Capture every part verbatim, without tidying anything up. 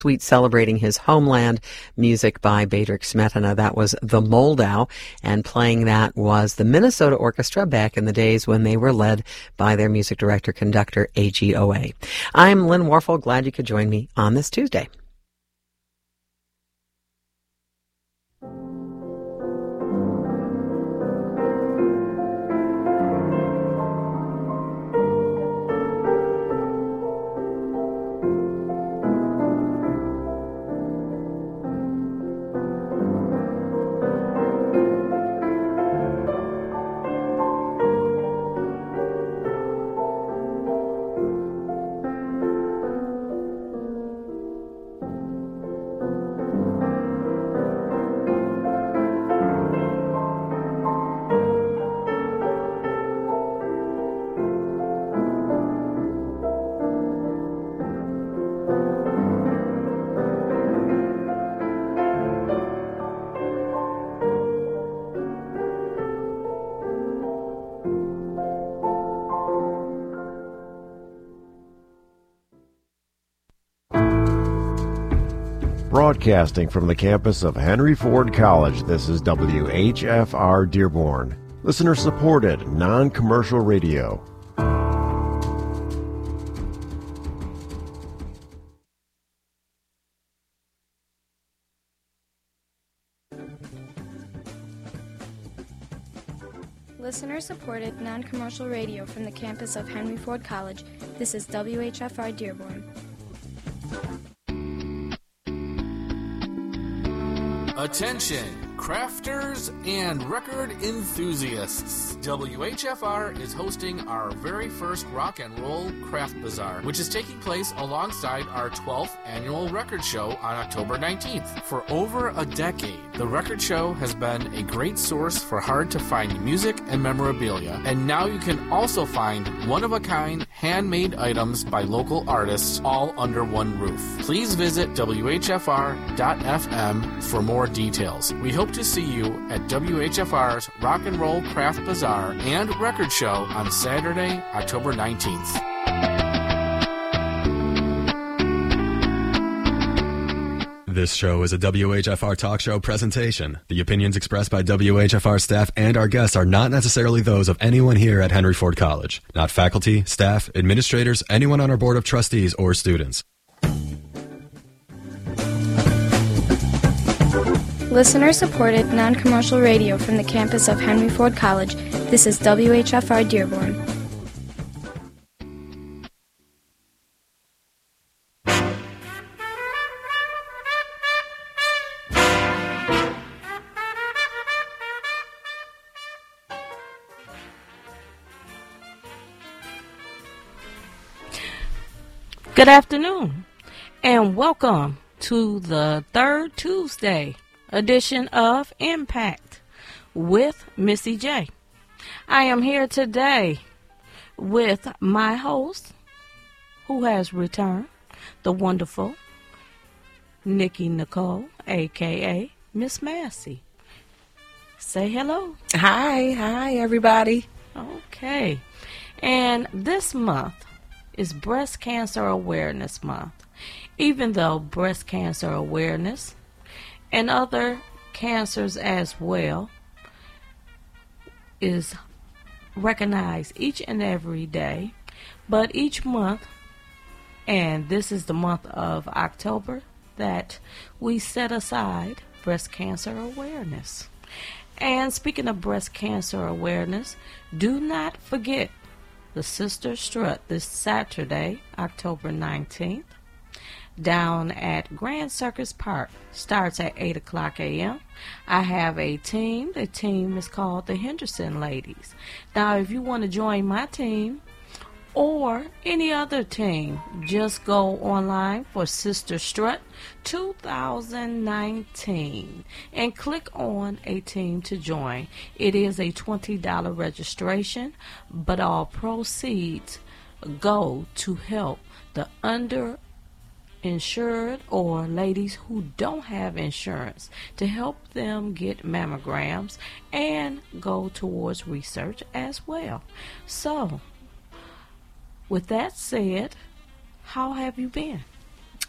Suite celebrating his homeland, music by Bedřich Smetana. That was the Moldau, and playing that was the Minnesota Orchestra back in the days when they were led by their music director, conductor, A G O A. I'm Lynn Warfel. Glad you could join me on this Tuesday. Broadcasting from the campus of Henry Ford College, this is W H F R Dearborn, listener-supported, non-commercial radio. Listener-supported, non-commercial radio from the campus of Henry Ford College, this is W H F R Dearborn. Attention, crafters and record enthusiasts. W H F R is hosting our very first rock and roll craft bazaar, which is taking place alongside our twelfth annual record show on October nineteenth. For over a decade, the record show has been a great source for hard-to-find music and memorabilia, and now you can also find one-of-a-kind handmade items by local artists all under one roof. Please visit W H F R dot F M for more details. We hope to see you at W H F R's Rock and Roll Craft Bazaar and Record Show on Saturday, October nineteenth. This show is a W H F R talk show presentation. The opinions expressed by W H F R staff and our guests are not necessarily those of anyone here at Henry Ford College. Not faculty, staff, administrators, anyone on our board of trustees, or students. Listener-supported, non-commercial radio from the campus of Henry Ford College, this is W H F R Dearborn. Good afternoon, and welcome to the third Tuesday edition of Impact with Missy J. I am here today with my host, who has returned, the wonderful Nikki Nicole, a k a. Miss Massey. Say hello. Hi, hi, everybody. Okay. And this month is Breast Cancer Awareness Month. Even though breast cancer awareness and other cancers as well is recognized each and every day, but each month, and this is the month of October, that we set aside breast cancer awareness. And speaking of breast cancer awareness, do not forget the Sister Strut this Saturday, October nineteenth, down at Grand Circus Park. Starts at eight o'clock a.m. I have a team. The team is called the Henderson Ladies. Now, if you want to join my team or any other team, just go online for Sister Strut two thousand nineteen and click on a team to join. It is a twenty dollars registration, but all proceeds go to help the under insured or ladies who don't have insurance, to help them get mammograms and go towards research as well. So, with that said, how have you been?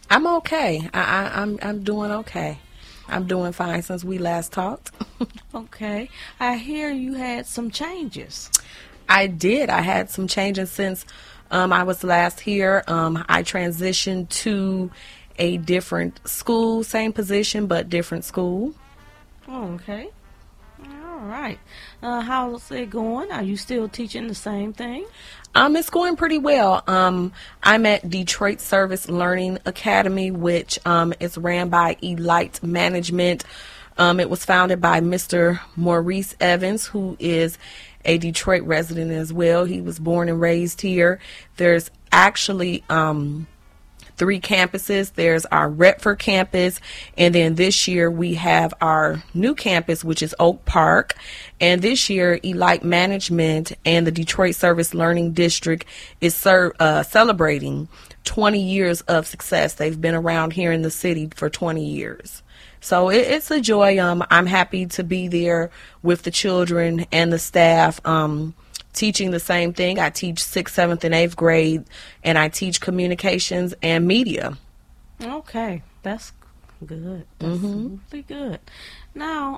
I'm okay. I, I, I'm I'm doing okay. I'm doing fine since we last talked. Okay. I hear you had some changes. I did. I had some changes since um, I was last here. Um, I transitioned to a different school, same position, but different school. Okay. All right. Uh, how's it going? Are you still teaching the same thing? Um, it's going pretty well. Um, I'm at Detroit Service Learning Academy, which um, is ran by Elite Management. Um, it was founded by Mister Maurice Evans, who is a Detroit resident as well. He was born and raised here. There's actually um, three campuses. There's our Redford campus, and then this year we have our new campus, which is Oak Park. And this year, Elite Management and the Detroit Service Learning District is ser- uh, celebrating twenty years of success. They've been around here in the city for twenty years. So it, it's a joy. Um, I'm happy to be there with the children and the staff, um, teaching the same thing. I teach sixth, seventh, and eighth grade, and I teach communications and media. Okay, that's good. That's Mm-hmm. really good. Now,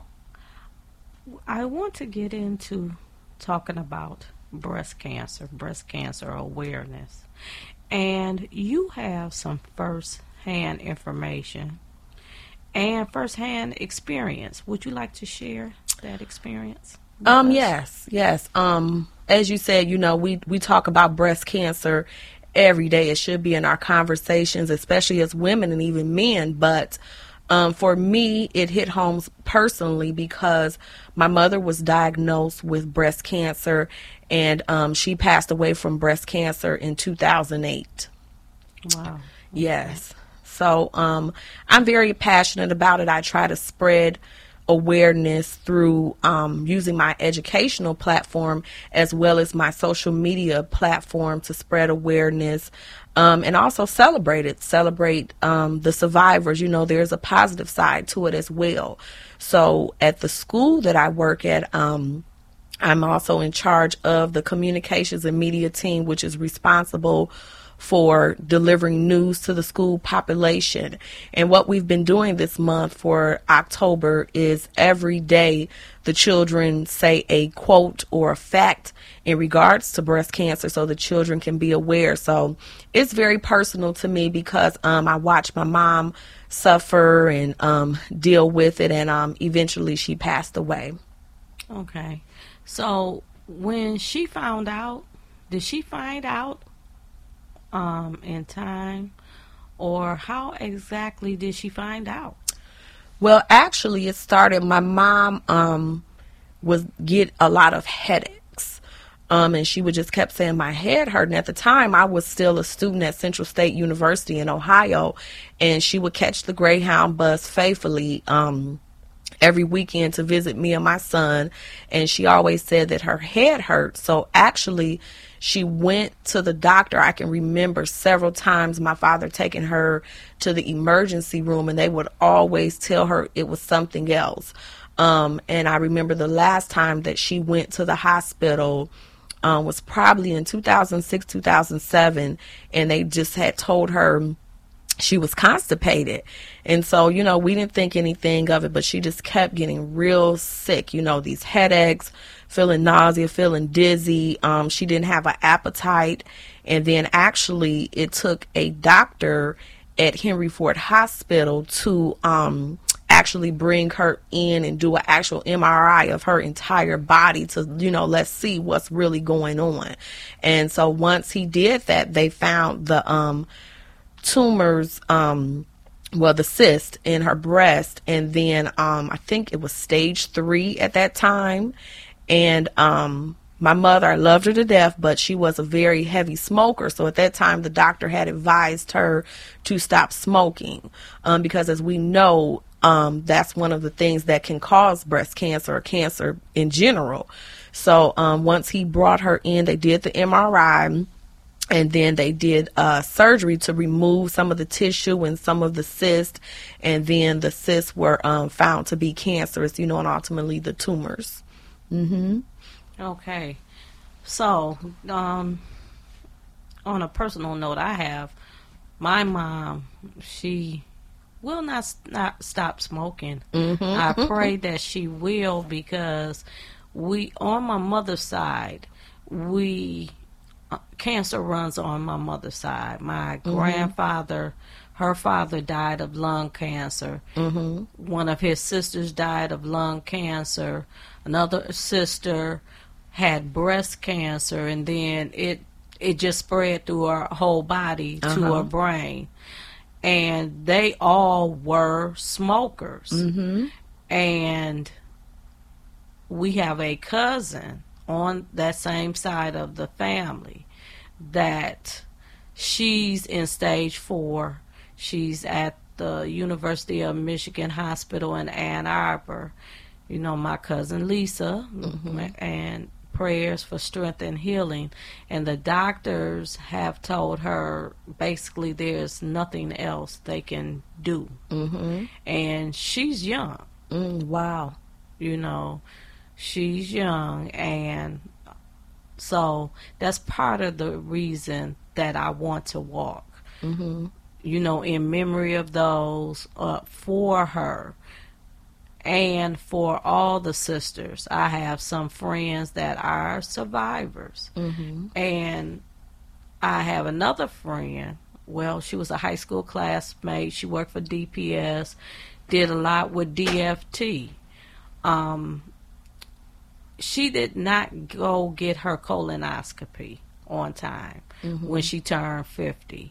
I want to get into talking about breast cancer, breast cancer awareness. And you have some first-hand information and first-hand experience. Would you like to share that experience with Um, us? yes, yes. Um, as you said, you know, we, we talk about breast cancer every day. It should be in our conversations, especially as women and even men. But um, for me, it hit home personally because my mother was diagnosed with breast cancer, and um, she passed away from breast cancer in two thousand eight. Wow. Yes. So um, I'm very passionate about it. I try to spread awareness through um, using my educational platform as well as my social media platform to spread awareness um, and also celebrate it, celebrate um, the survivors. You know, there's a positive side to it as well. So at the school that I work at, um, I'm also in charge of the communications and media team, which is responsible for delivering news to the school population. And what we've been doing this month for October is every day the children say a quote or a fact in regards to breast cancer so the children can be aware. So it's very personal to me because um, I watched my mom suffer and um, deal with it, and um, eventually she passed away. Okay. So when she found out, did she find out Um, in time, or how exactly did she find out? Well, actually, it started. My mom um, was get a lot of headaches, um, and she would just kept saying my head hurt. And at the time, I was still a student at Central State University in Ohio, and she would catch the Greyhound bus faithfully um, every weekend to visit me and my son, and she always said that her head hurt. So actually, she went to the doctor. I can remember several times my father taking her to the emergency room, and they would always tell her it was something else. Um, and I remember the last time that she went to the hospital um, was probably in two thousand six, two thousand seven, and they just had told her she was constipated. And so, you know, we didn't think anything of it, but she just kept getting real sick, you know, these headaches, feeling nausea, feeling dizzy. Um, she didn't have an appetite. And then actually it took a doctor at Henry Ford Hospital to um, actually bring her in and do an actual M R I of her entire body to, you know, let's see what's really going on. And so once he did that, they found the um, tumors, um, well, the cyst in her breast. And then um, I think it was stage three at that time. And um, my mother, I loved her to death, but she was a very heavy smoker. So at that time, the doctor had advised her to stop smoking um, because, as we know, um, that's one of the things that can cause breast cancer or cancer in general. So um, once he brought her in, they did the M R I. And then they did uh, surgery to remove some of the tissue and some of the cysts. And then the cysts were um, found to be cancerous, you know, and ultimately the tumors. Mm-hmm. Okay. So, um, on a personal note, I have my mom, she will not, not stop smoking. Mm-hmm. I pray that she will, because we, on my mother's side, we, uh, cancer runs on my mother's side. My mm-hmm. grandfather, her father died of lung cancer. Mm-hmm. One of his sisters died of lung cancer. Another sister had breast cancer, and then it it just spread through her whole body uh-huh. to her brain. And they all were smokers. Mm-hmm. And we have a cousin on that same side of the family that she's in stage four. She's at the University of Michigan Hospital in Ann Arbor. You know, my cousin Lisa, mm-hmm. and prayers for strength and healing. And the doctors have told her basically there's nothing else they can do. Mm-hmm. And she's young. Mm, wow. You know, she's young. And so that's part of the reason that I want to walk. Mm-hmm. You know, in memory of those, uh, for her. And for all the sisters, I have some friends that are survivors. Mm-hmm. And I have another friend, well, she was a high school classmate. She worked for D P S, did a lot with D F T. Um, she did not go get her colonoscopy on time mm-hmm. when she turned fifty.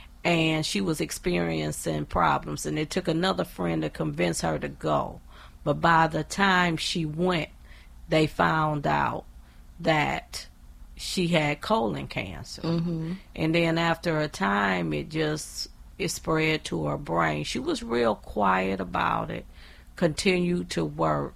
And she was experiencing problems, and it took another friend to convince her to go. But by the time she went, they found out that she had colon cancer. Mm-hmm. And then after a time, it just it spread to her brain. She was real quiet about it, continued to work.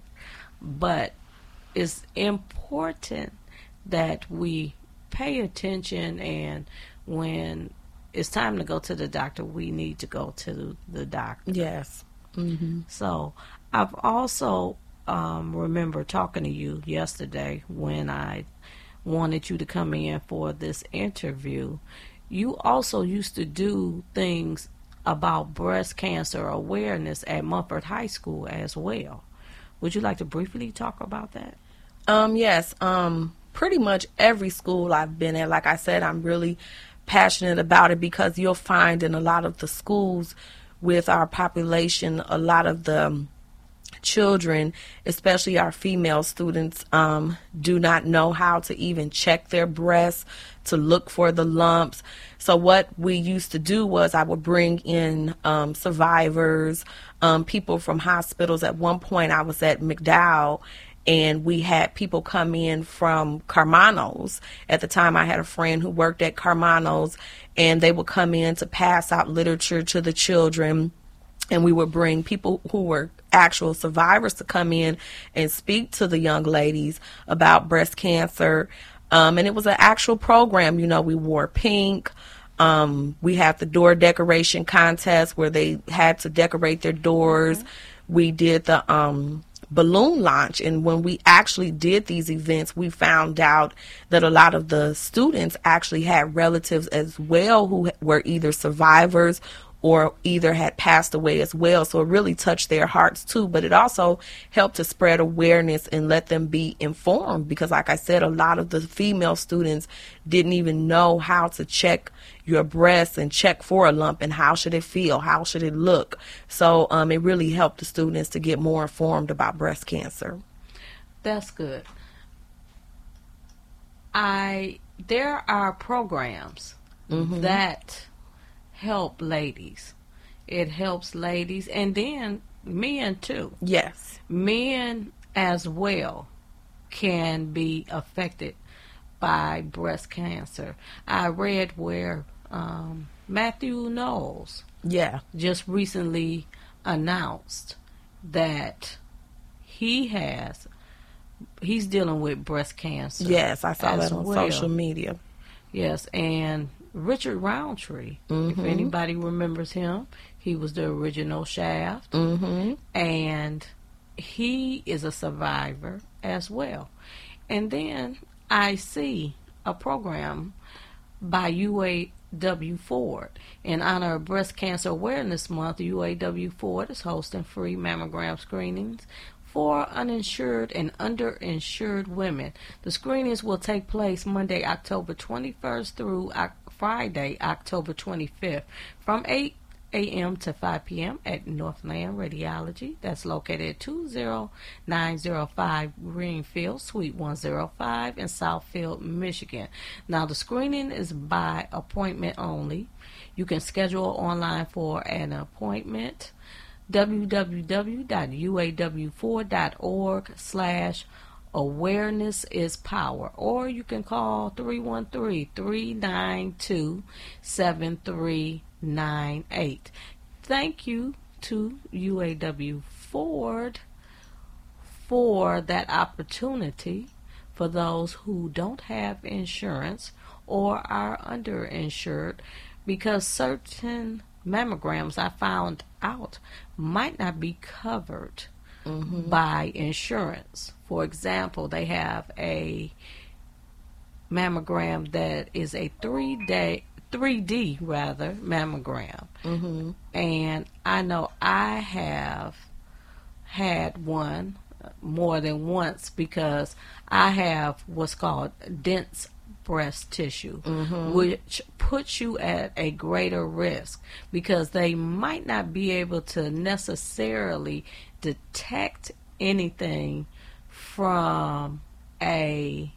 But it's important that we pay attention, and when it's time to go to the doctor, we need to go to the doctor. Yes. Mm-hmm. So I've also um, remember talking to you yesterday when I wanted you to come in for this interview. You also used to do things about breast cancer awareness at Mumford High School as well. Would you like to briefly talk about that? Um, yes. Um, pretty much every school I've been at, like I said, I'm really passionate about it, because you'll find in a lot of the schools with our population, a lot of the um, children, especially our female students, um, do not know how to even check their breasts to look for the lumps. So what we used to do was I would bring in um, survivors, um, people from hospitals. At one point I was at McDowell, and we had people come in from Carmano's. At the time, I had a friend who worked at Carmano's, and they would come in to pass out literature to the children. And we would bring people who were actual survivors to come in and speak to the young ladies about breast cancer. Um, and it was an actual program. You know, we wore pink. Um, we had the door decoration contest where they had to decorate their doors. Mm-hmm. We did the um, balloon launch. And when we actually did these events, we found out that a lot of the students actually had relatives as well who were either survivors or either had passed away as well. So it really touched their hearts too. But it also helped to spread awareness and let them be informed, because like I said, a lot of the female students didn't even know how to check your breasts and check for a lump, and how should it feel, how should it look. So um, it really helped the students to get more informed about breast cancer. That's good. I there are programs mm-hmm. that help ladies. It helps ladies, and then men too. Yes. Men as well can be affected by breast cancer. I read where um, Matthew Knowles yeah. just recently announced that he has, he's dealing with breast cancer. Yes, I saw that on well. social media. Yes, and Richard Roundtree, mm-hmm. if anybody remembers him, he was the original Shaft, mm-hmm. and he is a survivor as well. And then I see a program by U A W. Ford. In honor of Breast Cancer Awareness Month, U A W Ford is hosting free mammogram screenings for uninsured and underinsured women. The screenings will take place Monday, October twenty-first through Friday, October twenty-fifth from eight a.m. to five p.m. at Northland Radiology. That's located at two zero nine zero five Greenfield, Suite one oh five in Southfield, Michigan. Now, the screening is by appointment only. You can schedule online for an appointment. w w w dot u a w ford dot org slash awareness is power, or you can call three one three, three nine two, seven three nine eight. Thank you to U A W Ford for that opportunity for those who don't have insurance or are underinsured, because certain mammograms I found out might not be covered mm-hmm. by insurance. For example, they have a mammogram that is a three-day, three D rather mammogram, mm-hmm. and I know I have had one more than once because I have what's called dense breast tissue, mm-hmm. which puts you at a greater risk because they might not be able to necessarily detect anything from a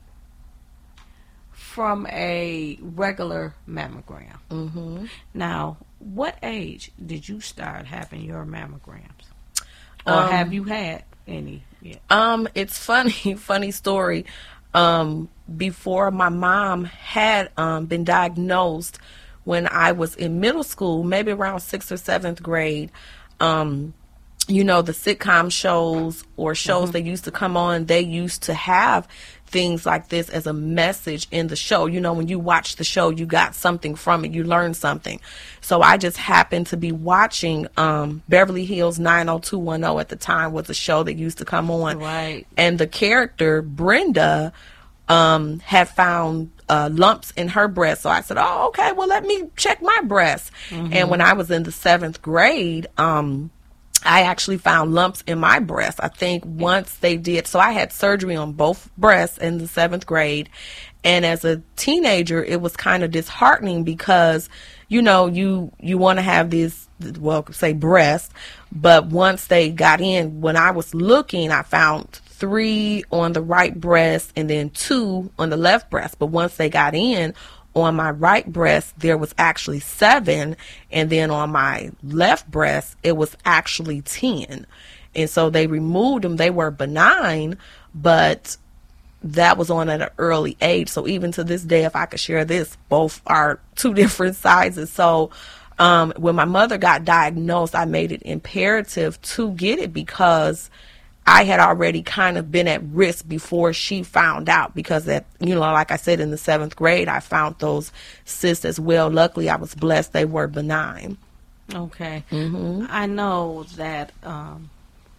from a regular mammogram. Mm-hmm. Now, what age did you start having your mammograms, or um, have you had any yet? Um, it's funny, funny story. Um, before my mom had um, been diagnosed, when I was in middle school, maybe around sixth or seventh grade, um, you know, the sitcom shows or shows mm-hmm. that used to come on, they used to have things like this as a message in the show. You know, when you watch the show, you got something from it, you learned something. So I just happened to be watching um, Beverly Hills nine oh two one oh at the time, was a show that used to come on. Right. And the character, Brenda, um, had found uh, lumps in her breast. So I said, oh, okay, well, let me check my breast. Mm-hmm. And when I was in the seventh grade, um, I actually found lumps in my breast. I think once they did, so I had surgery on both breasts in the seventh grade. And as a teenager, it was kind of disheartening because, you know, you, you want to have this, well, say breast, but once they got in, when I was looking, I found three on the right breast and then two on the left breast. But once they got in, on my right breast, there was actually seven, and then on my left breast, it was actually ten. And so they removed them. They were benign, but that was on at an early age. So even to this day, if I could share this, both are two different sizes. So um, when my mother got diagnosed, I made it imperative to get it because I had already kind of been at risk before she found out, because that, you know, like I said, in the seventh grade, I found those cysts as well. Luckily, I was blessed they were benign. Okay. Mm-hmm. I know that um,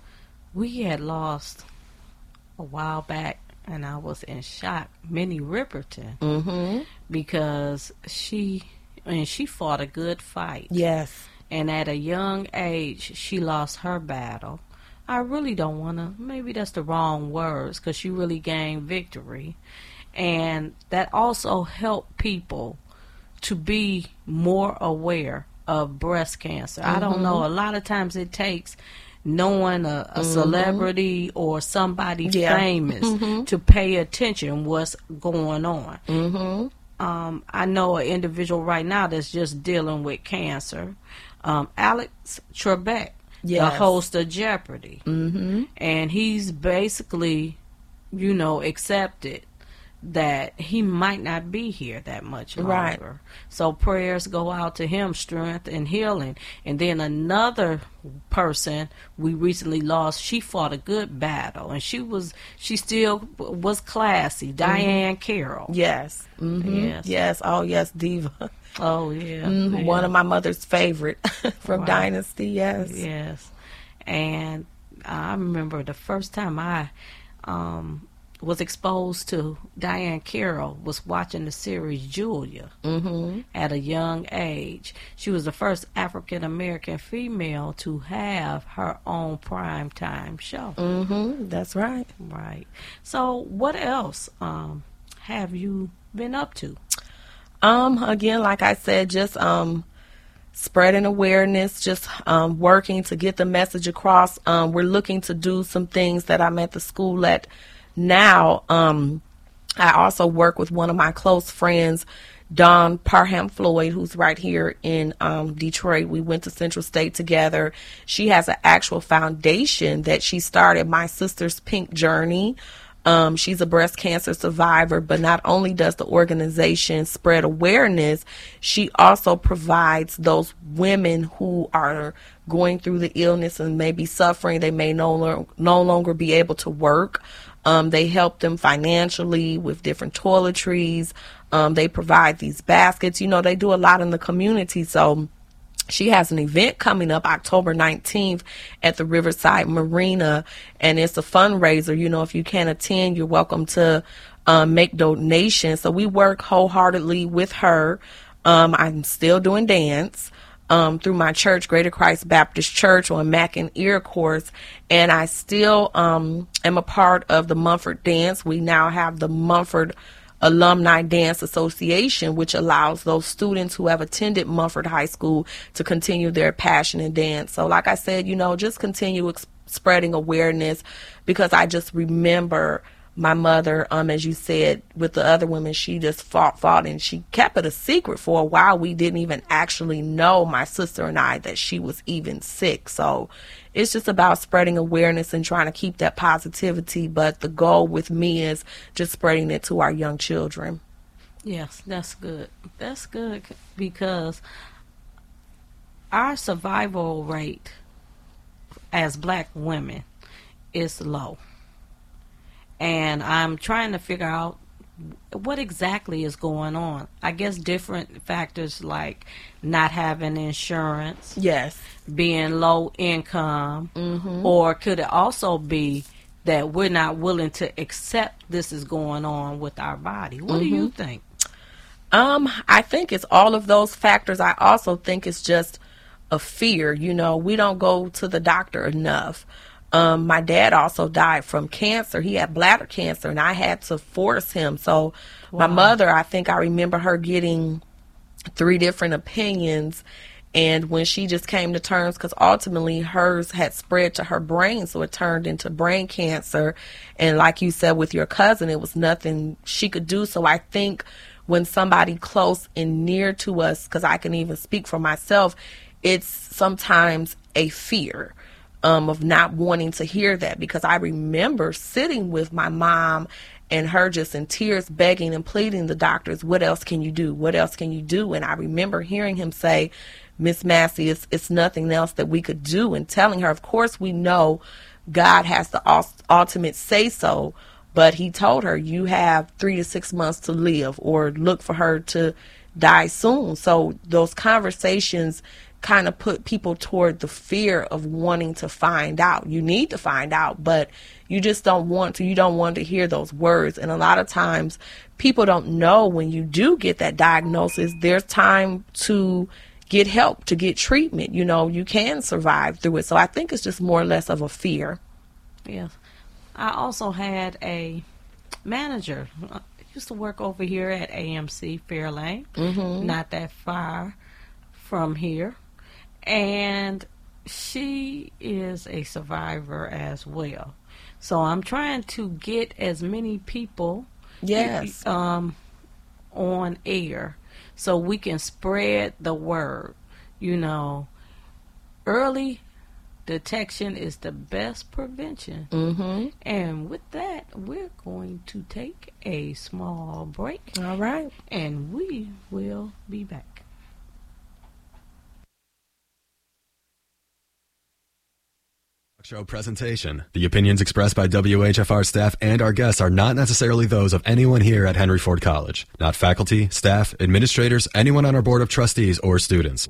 we had lost a while back, and I was in shock, Minnie Riperton, mm-hmm. because she, and she fought a good fight. Yes. And at a young age, she lost her battle. I really don't want to, maybe that's the wrong words, because she really gained victory. And that also helped people to be more aware of breast cancer. Mm-hmm. I don't know, a lot of times it takes knowing a, a mm-hmm. celebrity or somebody yeah. famous mm-hmm. to pay attention what's going on. Mm-hmm. Um, I know an individual right now that's just dealing with cancer, um, Alex Trebek. Yes. The host of Jeopardy. Mm-hmm. And he's basically, you know, accepted that he might not be here that much longer. Right. So prayers go out to him, strength and healing. And then another person we recently lost, she fought a good battle, and she was she still was classy. Mm-hmm. Diane Carroll. Yes. Mm-hmm. Yes. Yes. Oh yes, diva. Oh yeah. Mm-hmm. yeah. One of my mother's favorite from right. Dynasty. Yes. Yes. And I remember the first time I um was exposed to Diane Carroll was watching the series Julia Mm-hmm. at a young age. She was the first African American female to have her own primetime show. Mm-hmm. That's right. Right. So, what else um, have you been up to? Um, again, like I said, just um, spreading awareness, just um, working to get the message across. Um, we're looking to do some things that I'm at the school at now. Um, I also work with one of my close friends, Dawn Parham Floyd, who's right here in um, Detroit. We went to Central State together. She has an actual foundation that she started, My Sister's Pink Journey. Um, she's a breast cancer survivor, but not only does the organization spread awareness, she also provides those women who are going through the illness and may be suffering. They may no, lo- no longer be able to work. Um, they help them financially with different toiletries. Um, they provide these baskets. You know, they do a lot in the community. So she has an event coming up October nineteenth at the Riverside Marina, and it's a fundraiser. You know, if you can't attend, you're welcome to um, make donations. So we work wholeheartedly with her. Um, I'm still doing dance um, through my church, Greater Christ Baptist Church on Mac and Earcourse, and I still um, am a part of the Mumford Dance. We now have the Mumford Alumni Dance Association, which allows those students who have attended Mumford High School to continue their passion in dance. So like I said, you know, just continue ex- spreading awareness, because I just remember my mother, um, as you said, with the other women, she just fought, fought, and she kept it a secret for a while. We didn't even actually know, my sister and I, that she was even sick. So it's just about spreading awareness and trying to keep that positivity. But the goal with me is just spreading it to our young children. Yes, that's good. That's good, because our survival rate as black women is low. And I'm trying to figure out what exactly is going on. I guess different factors like not having insurance, Yes. being low income, Mm-hmm. or could it also be that we're not willing to accept this is going on with our body? What do you think? Um, I think it's all of those factors. I also think it's just a fear. You know, we don't go to the doctor enough. Um, my dad also died from cancer. He had bladder cancer, and I had to force him. So my Wow. mother, I think I remember her getting three different opinions. And when she just came to terms, because ultimately hers had spread to her brain, so it turned into brain cancer. And like you said with your cousin, it was nothing she could do. So I think when somebody close and near to us, because I can even speak for myself, it's sometimes a fear um, of not wanting to hear that. Because I remember sitting with my mom and her just in tears begging and pleading the doctors, what else can you do? What else can you do? And I remember hearing him say, Miss Massey, it's, it's nothing else that we could do. And telling her, of course, we know God has the ultimate say so. But he told her, you have three to six months to live, or look for her to die soon. So those conversations kind of put people toward the fear of wanting to find out. You need to find out, but you just don't want to. You don't want to hear those words. And a lot of times people don't know when you do get that diagnosis, there's time to get help, to get treatment. You know, you can survive through it. So I think it's just more or less of a fear. Yes. I also had a manager. I used to work over here at A M C Fairlane, Mm-hmm. not that far from here. And she is a survivor as well. So I'm trying to get as many people Yes. um, on air so we can spread the word. You know, early detection is the best prevention. Mm-hmm. And with that, we're going to take a small break, All right. and we will be back. Show presentation. The opinions expressed by W H F R staff and our guests are not necessarily those of anyone here at Henry Ford College. Not faculty, staff, administrators, anyone on our board of trustees, or students.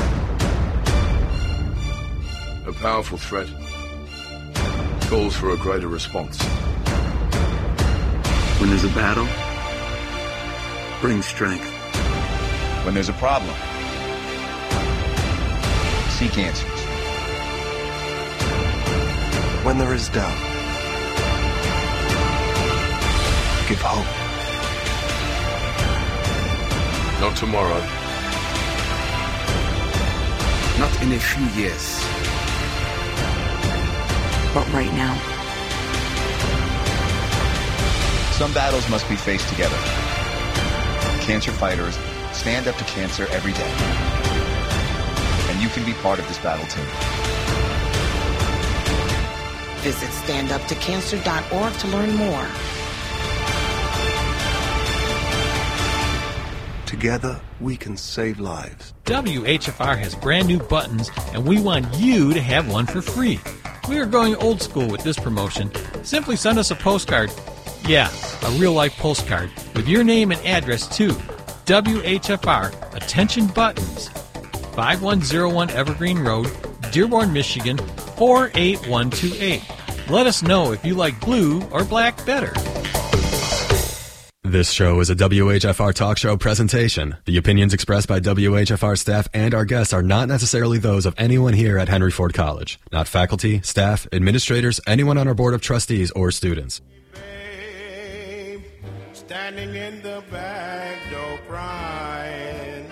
A powerful threat calls for a greater response. When there's a battle, bring strength. When there's a problem, seek answers. When there is doubt, give hope. No tomorrow. Not in a few years, but right now. Some battles must be faced together. Cancer fighters stand up to cancer every day. And you can be part of this battle team. Visit stand up to cancer dot org to learn more. Together, we can save lives. W H F R has brand new buttons, and we want you to have one for free. We are going old school with this promotion. Simply send us a postcard. Yeah, a real-life postcard with your name and address to W H F R, Attention Buttons, five one zero one Evergreen Road, Dearborn, Michigan, four eight one two eight. Let us know if you like blue or black better. This show is a W H F R talk show presentation. The opinions expressed by W H F R staff and our guests are not necessarily those of anyone here at Henry Ford College. Not faculty, staff, administrators, anyone on our board of trustees, or students. Babe, standing in the back door crying.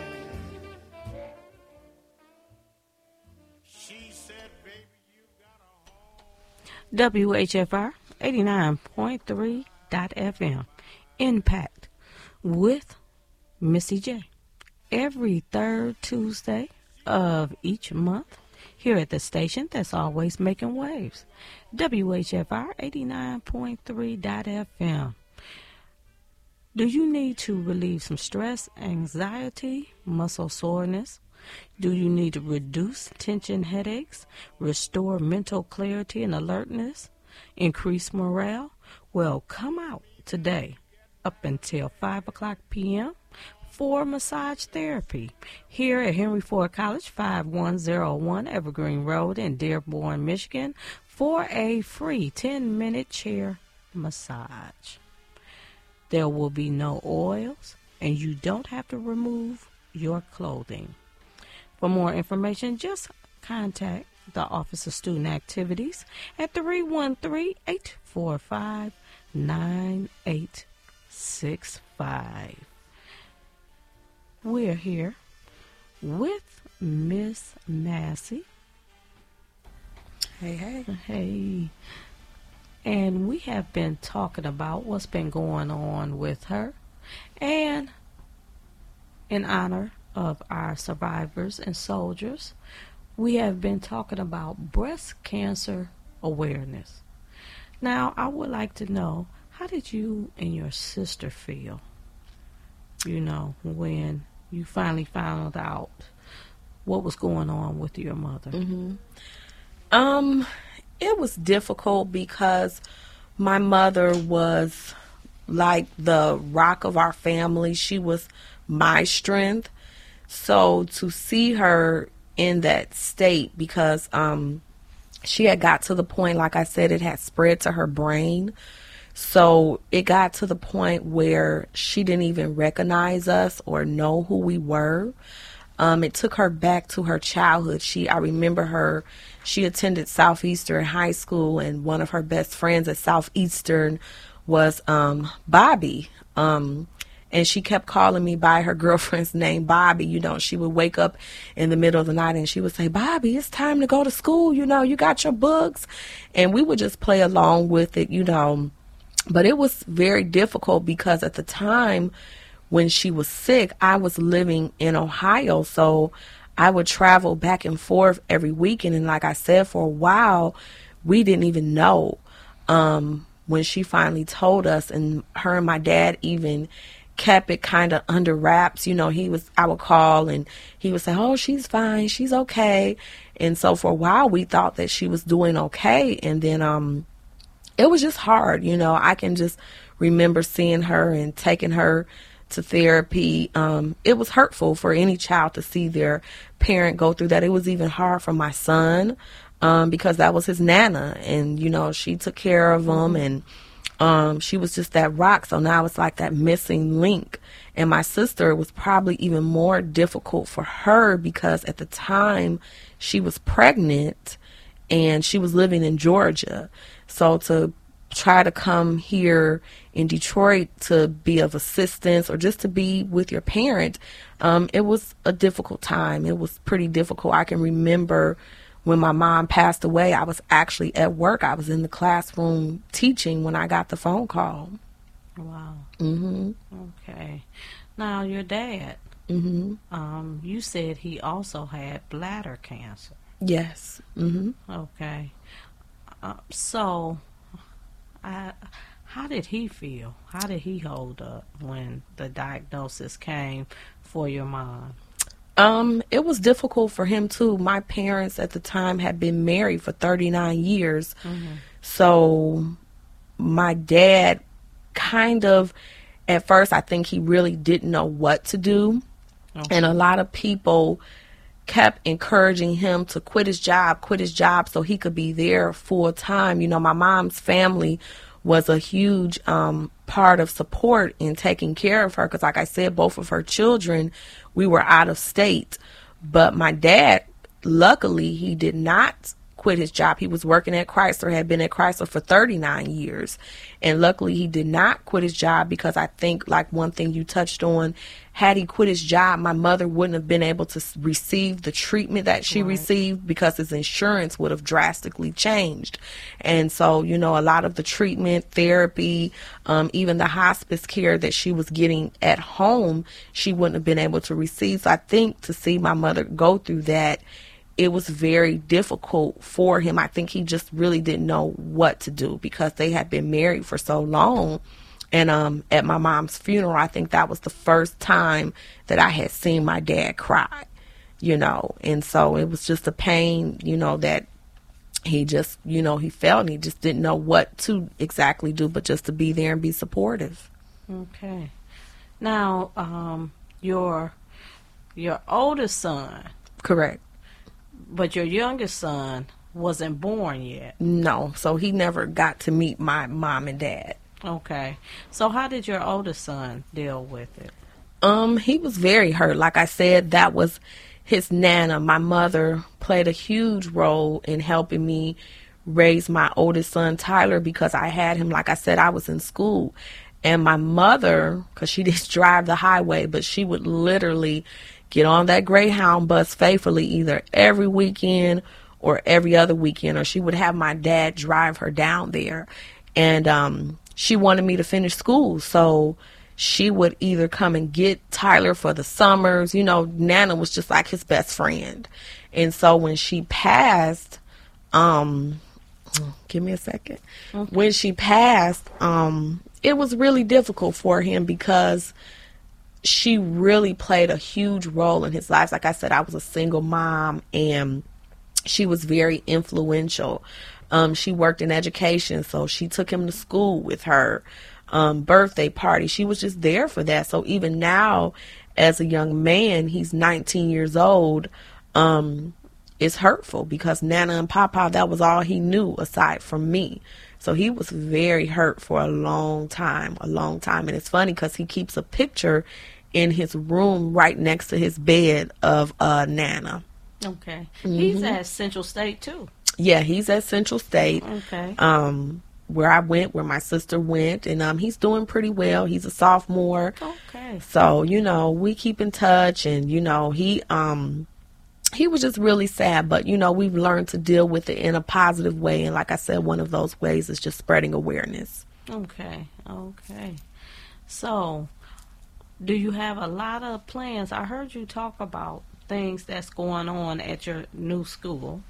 She said, baby, you got a home. W H F R eighty-nine point three F M. Impact with Missy J. Every third Tuesday of each month here at the station that's always making waves. W H F R eighty-nine point three F M. Do you need to relieve some stress, anxiety, muscle soreness? Do you need to reduce tension headaches, restore mental clarity and alertness, increase morale? Well, come out today up until five o'clock p.m. for massage therapy here at Henry Ford College, five one zero one Evergreen Road in Dearborn, Michigan, for a free ten-minute chair massage. There will be no oils, and you don't have to remove your clothing. For more information, just contact the Office of Student Activities at three one three, eight four five, nine eight six five. We're here with Miss Massey. Hey, hey. Hey. And we have been talking about what's been going on with her. And in honor of our survivors and soldiers, we have been talking about breast cancer awareness. Now, I would like to know, how did you and your sister feel, you know, when you finally found out what was going on with your mother? Mm-hmm. Um, it was difficult because my mother was like the rock of our family. She was my strength. So to see her in that state, because um, she had got to the point, like I said, it had spread to her brain. So it got to the point where she didn't even recognize us or know who we were. Um, it took her back to her childhood. She, I remember her, she attended Southeastern High School, and one of her best friends at Southeastern was um, Bobby. Um, and she kept calling me by her girlfriend's name, Bobby. You know, she would wake up in the middle of the night and she would say, Bobby, it's time to go to school. You know, you got your books. And we would just play along with it, you know. But it was very difficult because at the time when she was sick, I was living in Ohio. So I would travel back and forth every weekend. And like I said, for a while, we didn't even know um, when she finally told us. And her and my dad even kept it kind of under wraps. You know, he was, I would call and he would say, oh, she's fine. She's okay. And so for a while, we thought that she was doing okay. And then, um, it was just hard, you know. I can just remember seeing her and taking her to therapy. Um, it was hurtful for any child to see their parent go through that. It was even hard for my son um, because that was his nana, and you know she took care of him, and Um, she was just that rock. So now it's like that missing link. And my sister, it was probably even more difficult for her because at the time she was pregnant and she was living in Georgia. So to try to come here in Detroit to be of assistance or just to be with your parent, um, it was a difficult time. It was pretty difficult. I can remember when my mom passed away, I was actually at work. I was in the classroom teaching when I got the phone call. Wow. Mm-hmm. Okay. Now, your dad, mm-hmm. um, you said he also had bladder cancer. Yes. Mm-hmm. Okay. Uh, so, I, how did he feel? How did he hold up when the diagnosis came for your mom? Um, it was difficult for him too. My parents at the time had been married for thirty-nine years. Mm-hmm. So my dad kind of, at first, I think he really didn't know what to do. Okay. And a lot of people kept encouraging him to quit his job, quit his job so he could be there full time. You know, my mom's family was a huge um, part of support in taking care of her because, like I said, both of her children, we were out of state. But my dad, luckily, he did not quit his job. He was working at Chrysler, had been at Chrysler for thirty-nine years. And luckily, he did not quit his job because I think, like one thing you touched on, had he quit his job, my mother wouldn't have been able to receive the treatment that she right. received because his insurance would have drastically changed. And so, you know, a lot of the treatment, therapy, um, even the hospice care that she was getting at home, she wouldn't have been able to receive. So I think to see my mother go through that, it was very difficult for him. I think he just really didn't know what to do because they had been married for so long. And um, at my mom's funeral, I think that was the first time that I had seen my dad cry, you know. And so it was just a pain, you know, that he just, you know, he felt and he just didn't know what to exactly do, but just to be there and be supportive. Okay. Now, um, your your oldest son. Correct. But your youngest son wasn't born yet. No, so he never got to meet my mom and dad. Okay. So how did your oldest son deal with it? Um, he was very hurt. Like I said, that was his nana. My mother played a huge role in helping me raise my oldest son, Tyler, because I had him, like I said, I was in school. And my mother, because she didn't drive the highway, but she would literally get on that Greyhound bus faithfully either every weekend or every other weekend, or she would have my dad drive her down there. And um, she wanted me to finish school, so she would either come and get Tyler for the summers. You know, Nana was just like his best friend. And so when she passed, um, give me a second. Okay. When she passed, um, it was really difficult for him because she really played a huge role in his life. Like I said, I was a single mom, and she was very influential. Um, she worked in education, so she took him to school with her. Um, birthday party, she was just there for that. So even now, as a young man, he's nineteen years old, um, it's hurtful because Nana and Papa, that was all he knew aside from me. So he was very hurt for a long time, a long time. And it's funny because he keeps a picture in his room right next to his bed of uh, Nana. Okay. Mm-hmm. He's at Central State, too. Yeah, he's at Central State. Okay. Um, where I went, where my sister went. And um, he's doing pretty well. He's a sophomore. Okay. So, you know, we keep in touch. And, you know, he... um. He was just really sad, but, you know, we've learned to deal with it in a positive way. And like I said, one of those ways is just spreading awareness. Okay, okay. So, do you have a lot of plans? I heard you talk about things that's going on at your new school,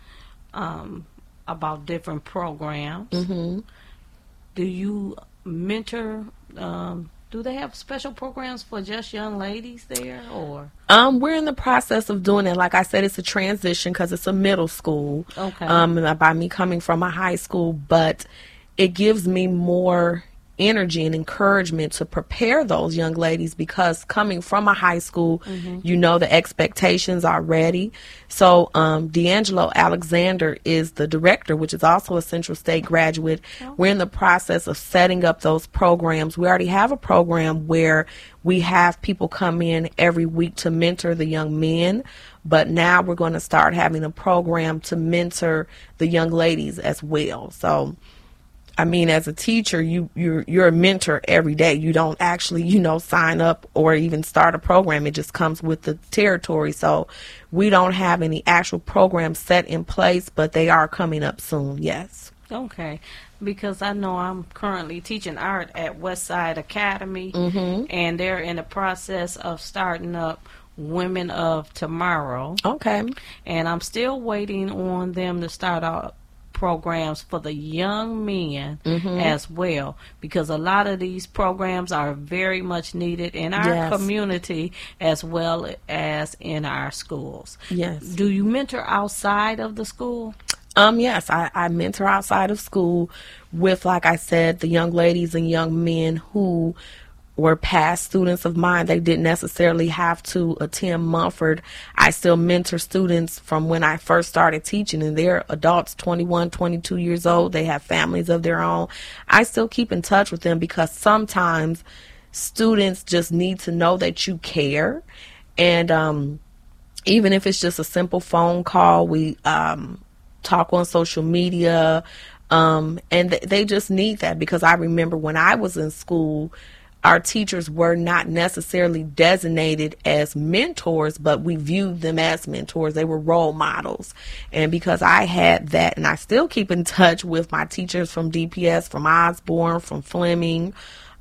um, about different programs. Mm-hmm. Do you mentor... Um, Do they have special programs for just young ladies there, or? Um, we're in the process of doing it. Like I said, it's a transition because it's a middle school. Okay. Um, by me coming from a high school, but it gives me more energy and encouragement to prepare those young ladies, because coming from a high school, mm-hmm. you know the expectations are ready. So um, D'Angelo Alexander is the director, which is also a Central State graduate. Oh. We're in the process of setting up those programs. We already have a program where we have people come in every week to mentor the young men, but now we're going to start having a program to mentor the young ladies as well. So I mean, as a teacher, you, you're, you're a mentor every day. You don't actually, you know, sign up or even start a program. It just comes with the territory. So we don't have any actual programs set in place, but they are coming up soon, yes. Okay. Because I know I'm currently teaching art at Westside Academy, mm-hmm. and they're in the process of starting up Women of Tomorrow. Okay. And I'm still waiting on them to start out programs for the young men mm-hmm. as well, because a lot of these programs are very much needed in our yes. community as well as in our schools. Yes. Do you mentor outside of the school? Um, yes, I, I mentor outside of school with, like I said, the young ladies and young men who were past students of mine. They didn't necessarily have to attend Mumford. I still mentor students from when I first started teaching, and they're adults, twenty-one, twenty-two years old. They have families of their own. I still keep in touch with them because sometimes students just need to know that you care. And um, even if it's just a simple phone call, we um, talk on social media, um, and th- they just need that, because I remember when I was in school, our teachers were not necessarily designated as mentors, but we viewed them as mentors. They were role models. And because I had that, and I still keep in touch with my teachers from D P S, from Osborne, from Fleming,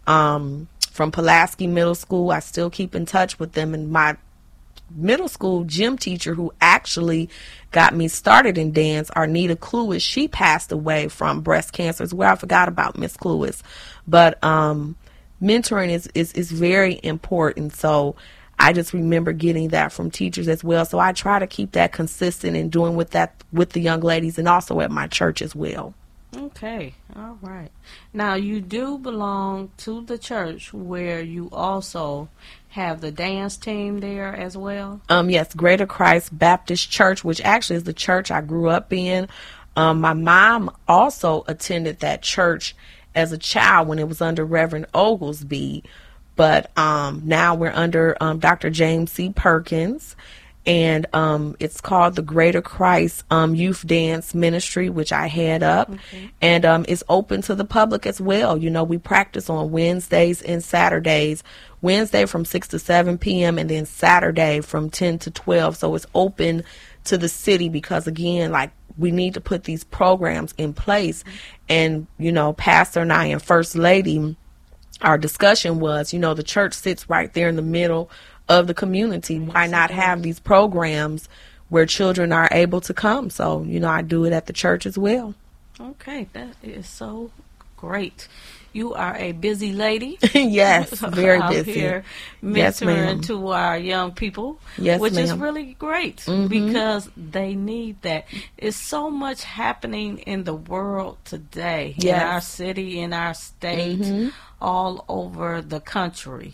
um, from Pulaski Middle School, I still keep in touch with them. And my middle school gym teacher, who actually got me started in dance, Arnita Cluis, she passed away from breast cancer as well. I forgot about Miss Cluis. But, um, mentoring is, is, is very important. So I just remember getting that from teachers as well. So I try to keep that consistent and doing with that with the young ladies, and also at my church as well. Okay. All right. Now, you do belong to the church where you also have the dance team there as well? Um, yes, Greater Christ Baptist Church, which actually is the church I grew up in. Um, my mom also attended that church as a child when it was under Reverend Oglesby, but um, now we're under um, Doctor James C. Perkins, and um, it's called the Greater Christ um, Youth Dance Ministry, which I head up, okay. and um, it's open to the public as well. You know, we practice on Wednesdays and Saturdays, Wednesday from six to seven p.m., and then Saturday from ten to twelve, so it's open to the city, because again, like, we need to put these programs in place. And, you know, Pastor and I and First Lady, our discussion was, you know, the church sits right there in the middle of the community. Why not have these programs where children are able to come? So, you know, I do it at the church as well. Okay, that is so great. You are a busy lady. Yes, very out busy. Here mentoring yes, ma'am. to our young people, yes, which ma'am. is really great, mm-hmm. because they need that. It's so much happening in the world today, yes. in our city, in our state, mm-hmm. all over the country.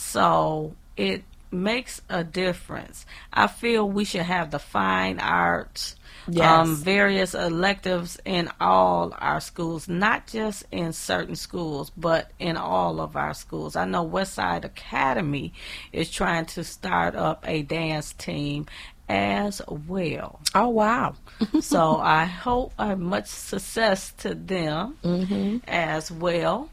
So it makes a difference. I feel we should have the fine arts, yes. um, various electives in all our schools, not just in certain schools, but in all of our schools. I know Westside Academy is trying to start up a dance team as well. Oh, wow. So I hope uh, much success to them mm-hmm. as well.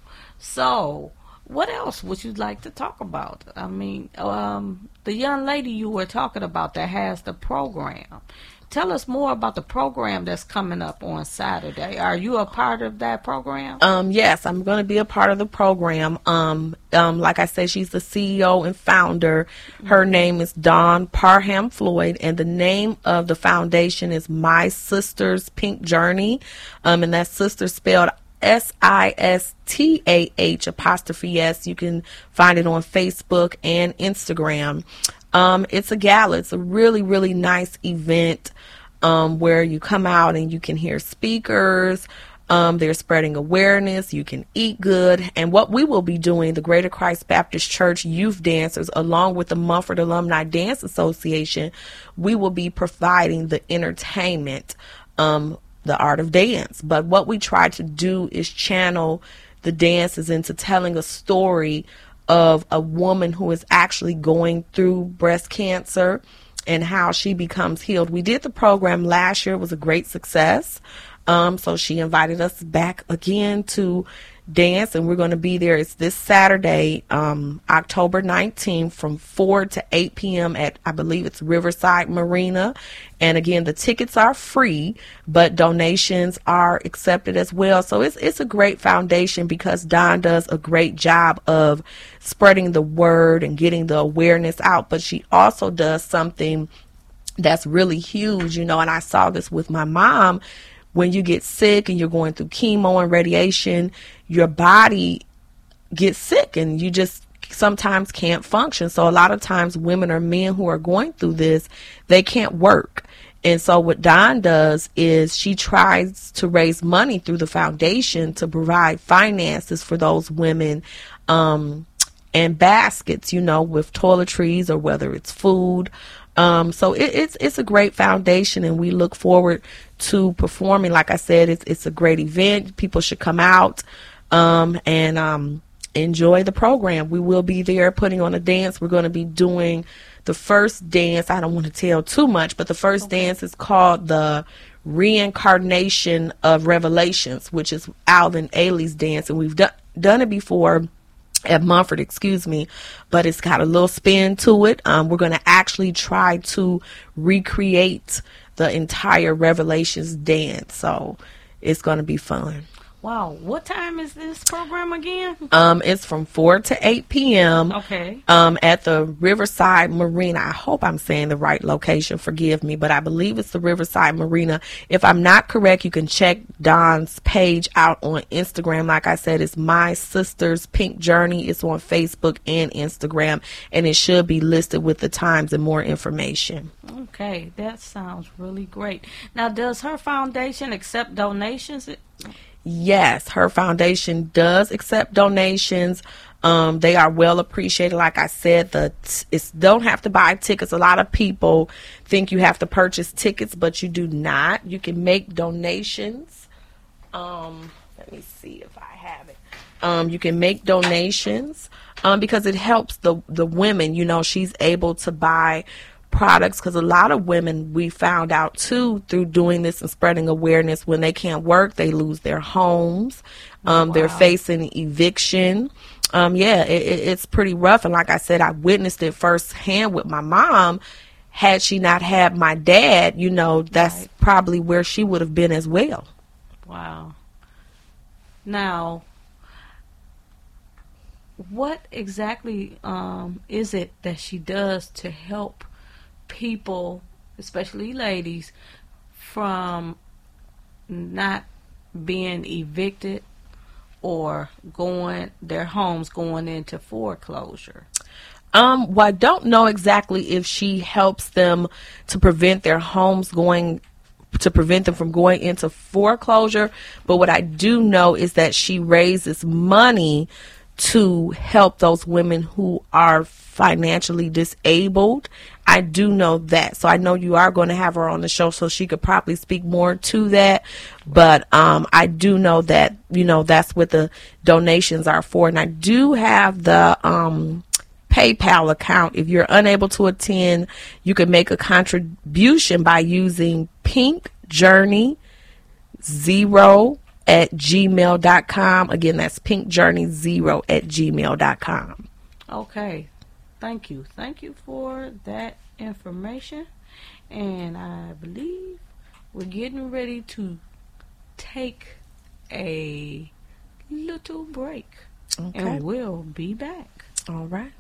So what else would you like to talk about? I mean, um, the young lady you were talking about that has the program. Tell us more about the program that's coming up on Saturday. Are you a part of that program? Um, yes, I'm going to be a part of the program. Um, um, like I said, she's the C E O and founder. Her mm-hmm. name is Dawn Parham Floyd, and the name of the foundation is My Sister's Pink Journey. Um, and that sister spelled S I S T A H apostrophe S. You can find it on Facebook and Instagram. Um, it's a gala. It's a really, really nice event um, where you come out and you can hear speakers. Um, they're spreading awareness. You can eat good. And what we will be doing, the Greater Christ Baptist Church Youth Dancers, along with the Mumford Alumni Dance Association, we will be providing the entertainment, um, the art of dance. But what we try to do is channel the dances into telling a story of a woman who is actually going through breast cancer and how she becomes healed. We did the program last year. It was a great success. Um, so she invited us back again to dance, and we're going to be there. It's this Saturday, um, October nineteenth from four to eight p.m. at, I believe it's Riverside Marina. And again, the tickets are free, but donations are accepted as well. So it's, it's a great foundation because Dawn does a great job of spreading the word and getting the awareness out. But she also does something that's really huge, you know, and I saw this with my mom. When you get sick and you're going through chemo and radiation, your body gets sick and you just sometimes can't function. So a lot of times women or men who are going through this, they can't work. And so what Dawn does is she tries to raise money through the foundation to provide finances for those women, um, and baskets, you know, with toiletries or whether it's food. Um, so it, it's it's a great foundation, and we look forward to performing. Like I said, it's it's a great event. People should come out um, and um, enjoy the program. We will be there putting on a dance. We're going to be doing the first dance. I don't want to tell too much, but the first okay. dance is called the Reincarnation of Revelations, which is Alvin Ailey's dance, and we've done done it before at Mumford, excuse me, but it's got a little spin to it. Um, we're going to actually try to recreate the entire Revelations dance, so it's going to be fun. Wow, what time is this program again? Um, it's from four to eight p.m. Okay. Um, at the Riverside Marina. I hope I'm saying the right location. Forgive me, but I believe it's the Riverside Marina. If I'm not correct, you can check Dawn's page out on Instagram. Like I said, it's My Sister's Pink Journey. It's on Facebook and Instagram, and it should be listed with the times and more information. Okay, that sounds really great. Now, does her foundation accept donations? Yes, her foundation does accept donations. Um, they are well appreciated. Like I said, the t- it's don't have to buy tickets. A lot of people think you have to purchase tickets, but you do not. You can make donations. Um, let me see if I have it. Um, you can make donations um, because it helps the the women. You know, she's able to buy products, because a lot of women, we found out too through doing this and spreading awareness, when they can't work, they lose their homes. Um, wow. They're facing eviction. Um, yeah, it, it's pretty rough. And like I said, I witnessed it firsthand with my mom. Had she not had my dad, you know, that's right. probably where she would have been as well. Wow. Now, what exactly um, is it that she does to help people, especially ladies, from not being evicted or going their homes going into foreclosure? Um, well, I don't know exactly if she helps them to prevent their homes going to prevent them from going into foreclosure, but what I do know is that she raises money to help those women who are financially disabled. I do know that. So I know you are going to have her on the show, so she could probably speak more to that. But um, I do know that, you know, that's what the donations are for. And I do have the um, PayPal account. If you're unable to attend, you can make a contribution by using Pink Journey Zero at gmail dot com. Again, that's Pink Journey Zero at gmail dot com. Okay. Thank you. Thank you for that information. And I believe we're getting ready to take a little break. Okay. And we'll be back. All right.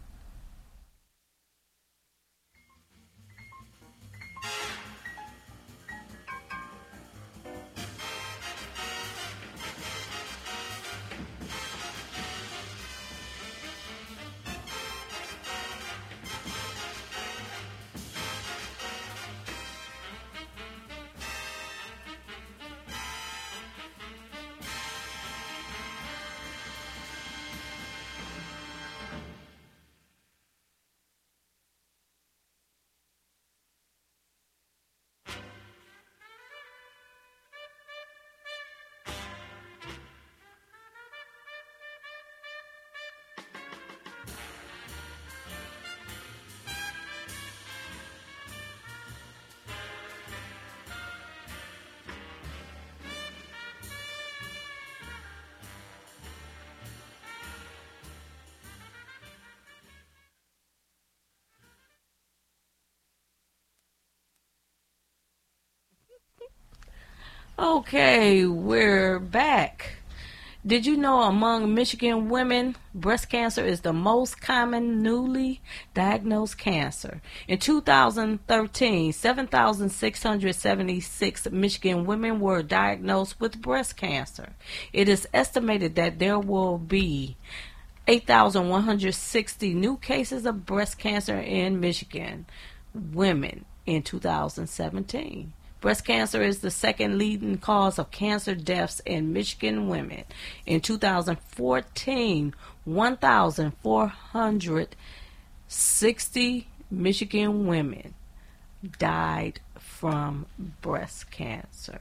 Okay, we're back. Did you know among Michigan women, breast cancer is the most common newly diagnosed cancer? In two thousand thirteen, seven thousand six hundred seventy-six Michigan women were diagnosed with breast cancer. It is estimated that there will be eight thousand one hundred sixty new cases of breast cancer in Michigan women in two thousand seventeen. Breast cancer is the second leading cause of cancer deaths in Michigan women. In two thousand fourteen, one thousand four hundred sixty Michigan women died from breast cancer.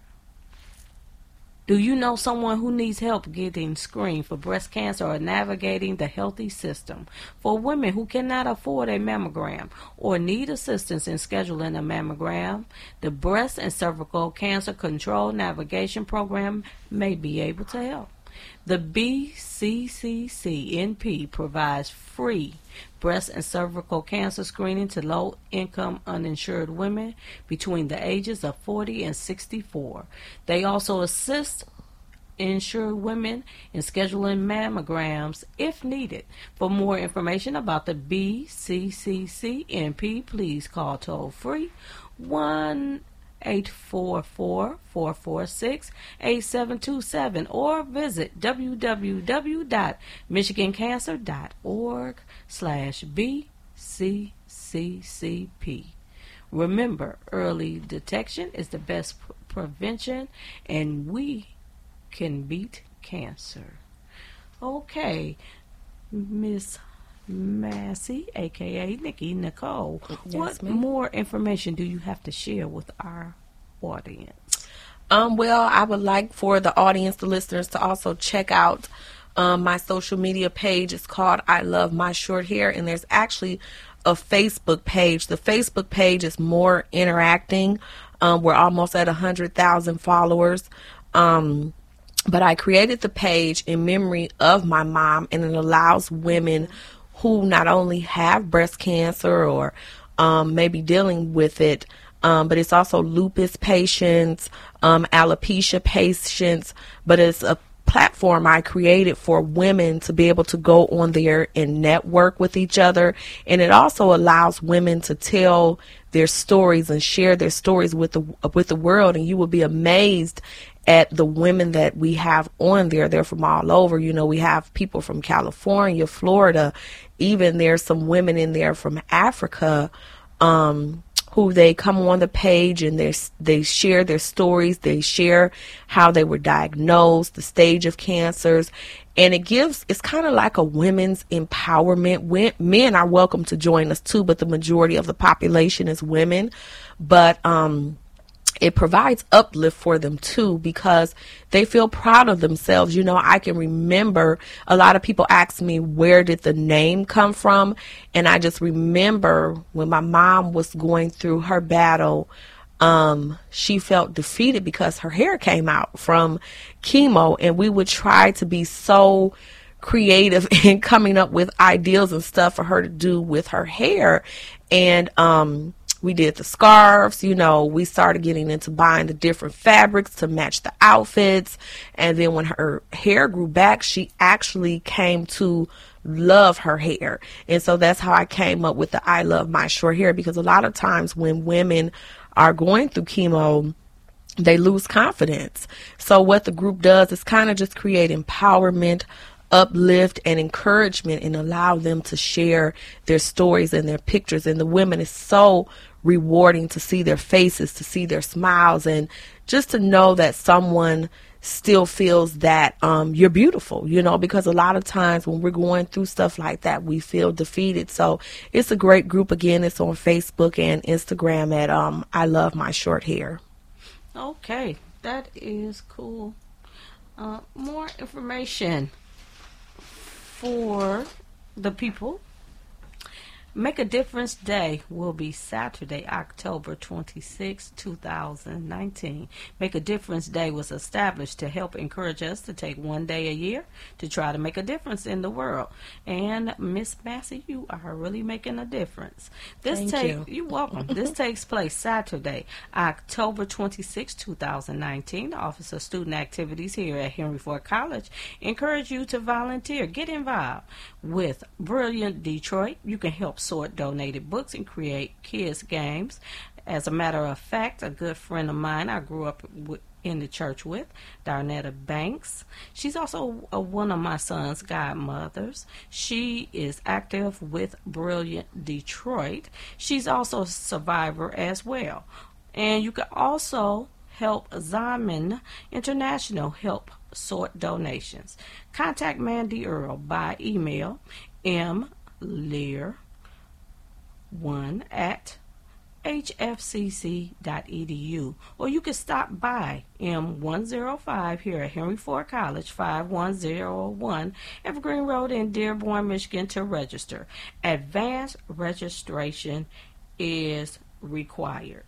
Do you know someone who needs help getting screened for breast cancer or navigating the healthy system? For women who cannot afford a mammogram or need assistance in scheduling a mammogram, the Breast and Cervical Cancer Control Navigation Program may be able to help. The B C C C N P provides free breast and cervical cancer screening to low-income uninsured women between the ages of forty and sixty-four. They also assist insured women in scheduling mammograms if needed. For more information about the B C C C N P, please call toll-free one eight four four, four four six, eight seven two seven or visit w w w dot michigan cancer dot org slash B C C C P. Remember, early detection is the best pr- prevention, and we can beat cancer. Okay, Miss Massey, aka Nikki Nicole, Yes, what ma'am. more information do you have to share with our audience? Um, well, I would like for the audience, the listeners, to also check out um, my social media page. It's called I Love My Short Hair, and there's actually a Facebook page. The Facebook page is more interacting. Um, we're almost at one hundred thousand followers. Um, but I created the page in memory of my mom, and it allows women who not only have breast cancer or um, maybe dealing with it, um, but it's also lupus patients, um, alopecia patients, but it's a platform I created for women to be able to go on there and network with each other. And it also allows women to tell their stories and share their stories with the with the world. And you will be amazed at the women that we have on there. They're from all over. You know, we have people from California, Florida, even there's some women in there from Africa, um, who they come on the page and they they share their stories. They share how they were diagnosed, the stage of cancers, and it gives, it's kind of like a women's empowerment. When, men are welcome to join us too, but the majority of the population is women. But um, it provides uplift for them too, because they feel proud of themselves. You know, I can remember a lot of people ask me, where did the name come from? And I just remember when my mom was going through her battle, um, she felt defeated because her hair came out from chemo, and we would try to be so creative in coming up with ideas and stuff for her to do with her hair. And, um, we did the scarves, you know, we started getting into buying the different fabrics to match the outfits. And then when her hair grew back, she actually came to love her hair. And so that's how I came up with the I Love My Short Hair, because a lot of times when women are going through chemo, they lose confidence. So what the group does is kind of just create empowerment, uplift, and encouragement, and allow them to share their stories and their pictures. And the women, is so rewarding to see their faces, to see their smiles, and just to know that someone still feels that um, you're beautiful, you know, because a lot of times when we're going through stuff like that, we feel defeated. So it's a great group. Again, it's on Facebook and Instagram at um, I Love My Short Hair. Okay, that is cool. Uh, more information for the people. Make a Difference Day will be Saturday, October twenty-sixth, two thousand nineteen. Make a Difference Day was established to help encourage us to take one day a year to try to make a difference in the world. And Miss Massey, you are really making a difference. This Thank take, you. You're welcome. This takes place Saturday, October twenty-sixth, two thousand nineteen. The Office of Student Activities here at Henry Ford College encourage you to volunteer. Get involved with Brilliant Detroit. You can help sort donated books and create kids games. As a matter of fact, a good friend of mine I grew up with, in the church with, Darnetta Banks. She's also a, one of my son's godmothers. She is active with Brilliant Detroit. She's also a survivor as well. And you can also help Zaman International help sort donations. Contact Mandy Earl by email mlear one at h f c c dot e d u, or you can stop by M one oh five here at Henry Ford College, five one oh one Evergreen Road in Dearborn, Michigan to register. Advanced registration is required.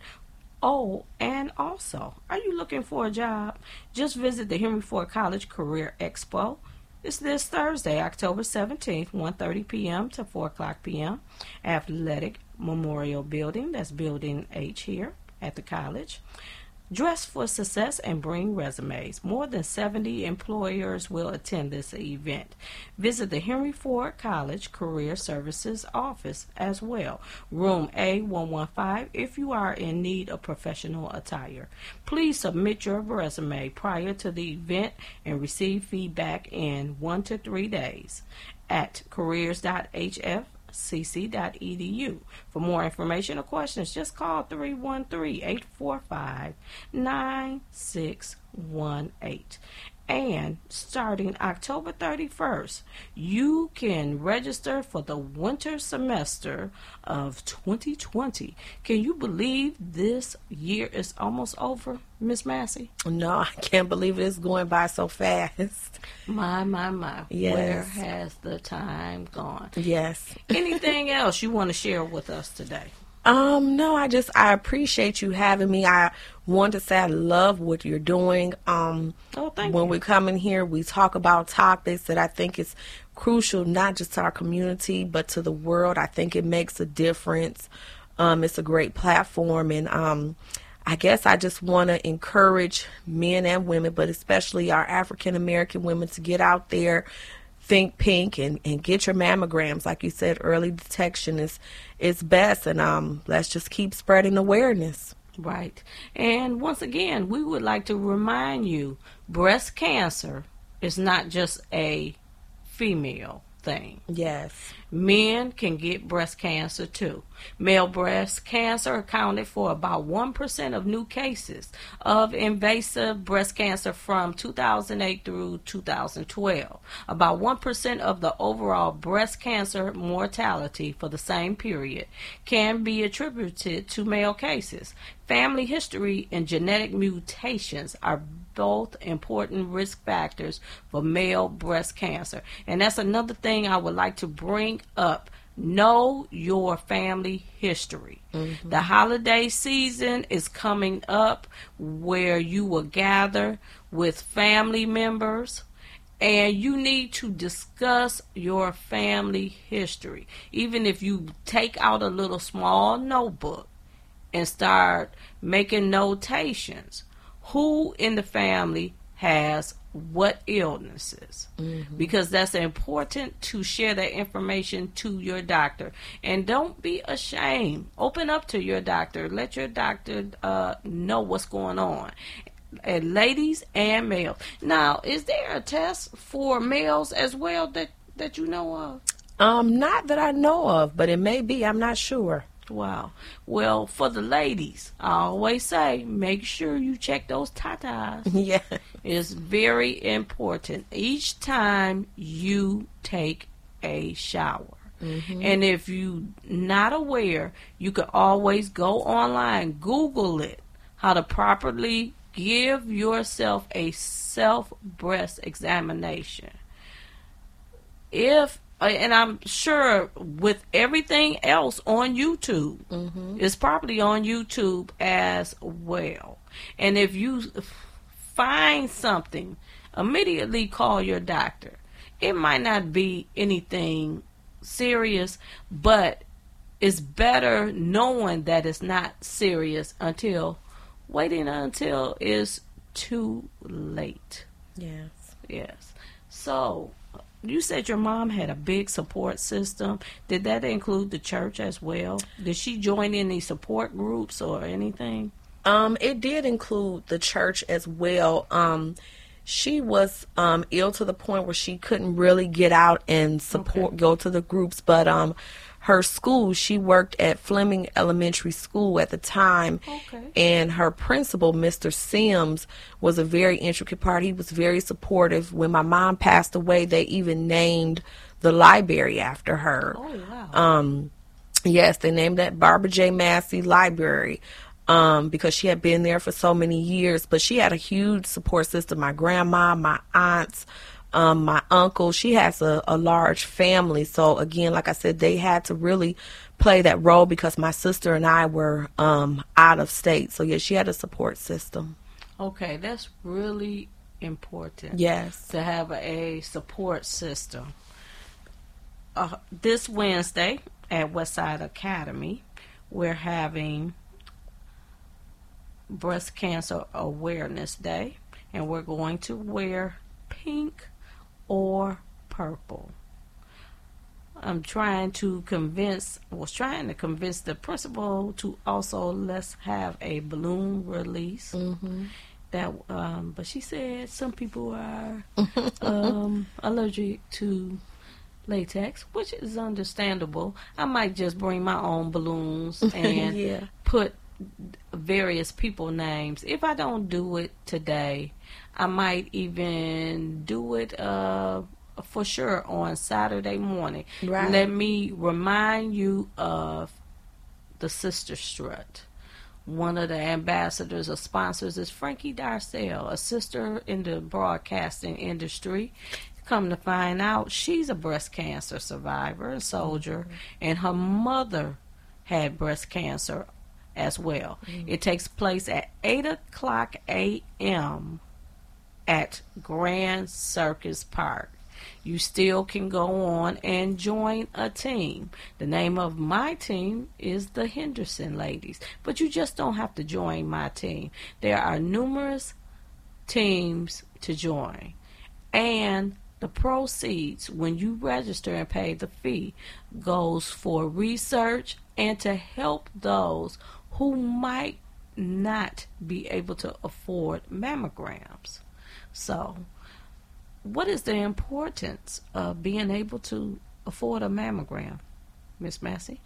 Oh, and also, are you looking for a job? Just visit the Henry Ford College Career Expo. It's this Thursday, October seventeenth, one thirty p.m. to four o'clock p.m. Athletic Memorial Building, that's Building H here at the college. Dress for success and bring resumes. More than seventy employers will attend this event. Visit the Henry Ford College Career Services office as well, room A one fifteen, if you are in need of professional attire. Please submit your resume prior to the event and receive feedback in one to three days at careers dot h f c c dot e d u. For more information or questions, just call three one three, eight four five, nine six one eight. And starting October thirty-first, you can register for the winter semester of twenty twenty. Can you believe this year is almost over, Miss Massey? No, I can't believe it's going by so fast. My, my, my. Yes. Where has the time gone? Yes. Anything else you want to share with us today? Um, no, I just, I appreciate you having me. I want to say I love what you're doing. Um, oh, thank when you. we come in here, we talk about topics that I think is crucial, not just to our community, but to the world. I think it makes a difference. Um, it's a great platform. And, um, I guess I just want to encourage men and women, but especially our African American women, to get out there, think pink, and, and get your mammograms. Like you said, early detection is is best, and um, let's just keep spreading awareness. Right. And once again, we would like to remind you, breast cancer is not just a female thing. Yes. Men can get breast cancer too. Male breast cancer accounted for about one percent of new cases of invasive breast cancer from two thousand eight through two thousand twelve. About one percent of the overall breast cancer mortality for the same period can be attributed to male cases. Family history and genetic mutations are both important risk factors for male breast cancer. And that's another thing I would like to bring up. Know your family history. Mm-hmm. The holiday season is coming up where you will gather with family members, and you need to discuss your family history. Even if you take out a little small notebook and start making notations. Who in the family has what illnesses? Mm-hmm. Because that's important to share that information to your doctor. And don't be ashamed. Open up to your doctor. Let your doctor uh, know what's going on. And ladies and males. Now, is there a test for males as well that, that you know of? Um, not that I know of, but it may be. I'm not sure. Wow. Well, for the ladies, I always say, make sure you check those tatas. Yeah. It's very important each time you take a shower. Mm-hmm. And if you're not aware, you can always go online, Google it, how to properly give yourself a self-breast examination. If Uh, and I'm sure with everything else on YouTube, mm-hmm. it's probably on YouTube as well. And if you find something, immediately call your doctor. It might not be anything serious, but it's better knowing that it's not serious until waiting until it's too late. Yes. Yes. So, you said your mom had a big support system. Did that include the church as well? Did she join any support groups or anything? Um, it did include the church as well. Um, she was um, ill to the point where she couldn't really get out and support, okay. go to the groups. But um, her school, she worked at Fleming Elementary School at the time. Okay. And her principal, Mister Sims, was a very intricate part. He was very supportive. When my mom passed away, they even named the library after her. Oh, wow. Um, yes, they named that Barbara J. Massey Library. Um, because she had been there for so many years, but she had a huge support system. My grandma, my aunts, um, my uncle, she has a, a large family. So again, like I said, they had to really play that role because my sister and I were um, out of state. So yeah, she had a support system. Okay, that's really important. Yes. To have a support system. Uh, this Wednesday at Westside Academy, we're having Breast Cancer Awareness Day, and we're going to wear pink or purple. I'm trying to convince, was trying to convince the principal to also let's have a balloon release. Mm-hmm. That, um, but she said some people are um, allergic to latex, which is understandable. I might just bring my own balloons and yeah. put various people names. If I don't do it today, I might even do it uh, for sure on Saturday morning. Right. Let me remind you of the Sister Strut. One of the ambassadors or sponsors is Frankie Darcell, a sister in the broadcasting industry. Come to find out, she's a breast cancer survivor, a soldier, mm-hmm. and her mother had breast cancer as well. Mm-hmm. It takes place at eight o'clock a.m. at Grand Circus Park. You still can go on and join a team. The name of my team is the Henderson Ladies, but you just don't have to join my team. There are numerous teams to join, and the proceeds, when you register and pay the fee, goes for research and to help those who might not be able to afford mammograms. So, what is the importance of being able to afford a mammogram, Miss Massey?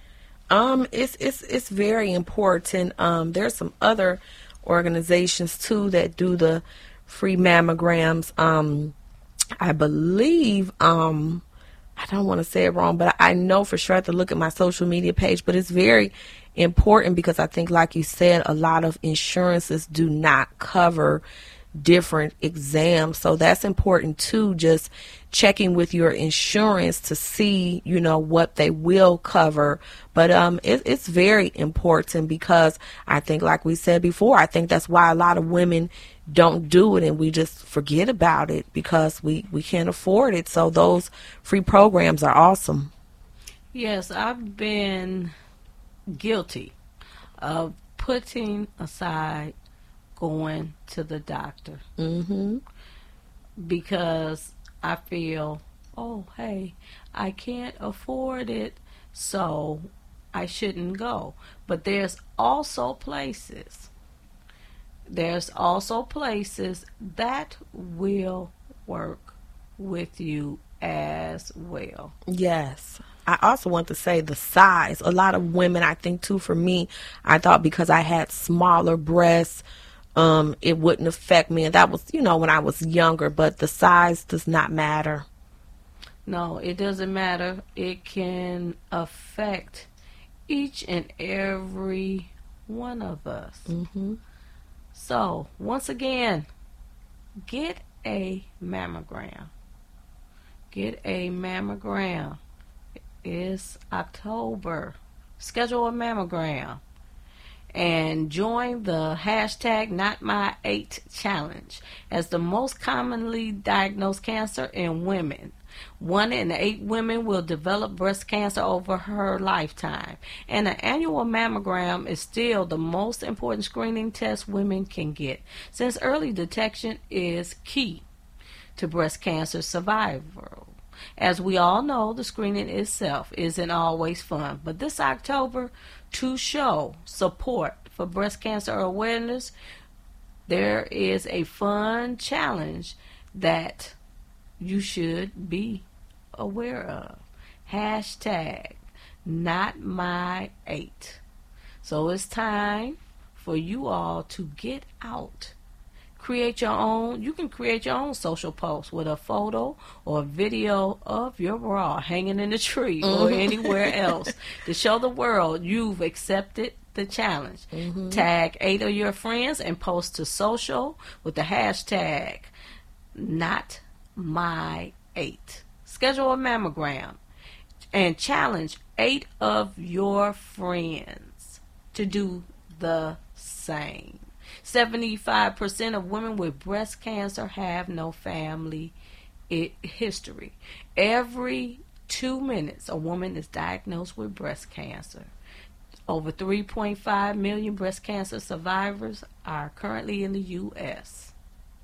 Um, it's it's it's very important. Um, there's some other organizations too that do the free mammograms. Um, I believe um, I don't want to say it wrong, but I know for sure I have to look at my social media page. But it's very important because I think, like you said, a lot of insurances do not cover different exams. So that's important too, just checking with your insurance to see, you know, what they will cover. But um, it, it's very important because I think, like we said before, I think that's why a lot of women don't do it and we just forget about it because we, we can't afford it. So those free programs are awesome. Yes, I've been guilty of putting aside going to the doctor. Mm-hmm. Because I feel, oh, hey, I can't afford it, so I shouldn't go. But there's also places, there's also places that will work with you as well. Yes. I also want to say the size. A lot of women, I think too, for me, I thought because I had smaller breasts, um, it wouldn't affect me. And that was, you know, when I was younger, but the size does not matter. No, it doesn't matter. It can affect each and every one of us. Mm-hmm. So, once again, get a mammogram. get a mammogram. It's October. Schedule a mammogram. And join the hashtag Not My Eight Challenge as the most commonly diagnosed cancer in women. One in eight women will develop breast cancer over her lifetime. And an annual mammogram is still the most important screening test women can get, since early detection is key to breast cancer survival. As we all know, the screening itself isn't always fun, but this October, to show support for breast cancer awareness, there is a fun challenge that you should be aware of. Hashtag Not My Eight. So it's time for you all to get out. Create your own, you can create your own social post with a photo or video of your bra hanging in the tree mm-hmm. or anywhere else to show the world you've accepted the challenge. Mm-hmm. Tag eight of your friends and post to social with the hashtag Not My Eight. Schedule a mammogram and challenge eight of your friends to do the same. seventy-five percent of women with breast cancer have no family it, history. Every two minutes, a woman is diagnosed with breast cancer. Over three point five million breast cancer survivors are currently in the U S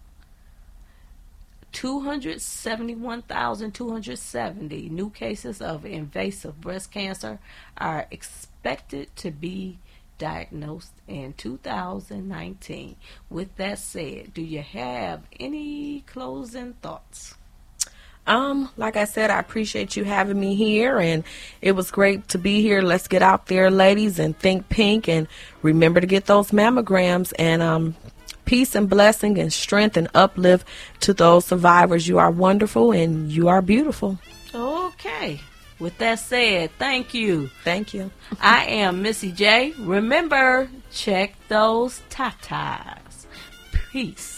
two hundred seventy-one thousand two hundred seventy new cases of invasive breast cancer are expected to be diagnosed in two thousand nineteen. With that said, do you have any closing thoughts? Um, like I said, I appreciate you having me here, and it was great to be here. Let's get out there, ladies, and think pink, and remember to get those mammograms, and um, peace and blessing and strength and uplift to those survivors. You are wonderful, and you are beautiful. Okay. With that said, thank you. Thank you. I am Missy J. Remember, check those tatas. Peace.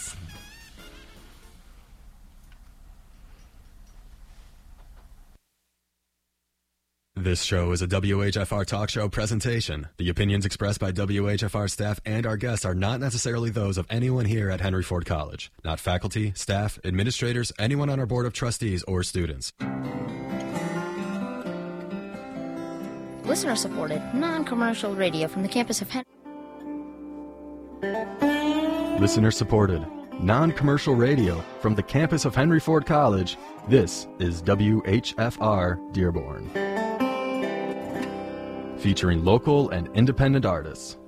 This show is a W H F R talk show presentation. The opinions expressed by W H F R staff and our guests are not necessarily those of anyone here at Henry Ford College. Not faculty, staff, administrators, anyone on our board of trustees, or students. Listener-supported, non-commercial radio from the campus of Henry. Listener-supported, non-commercial radio from the campus of Henry Ford College. This is W H F R Dearborn. Featuring local and independent artists.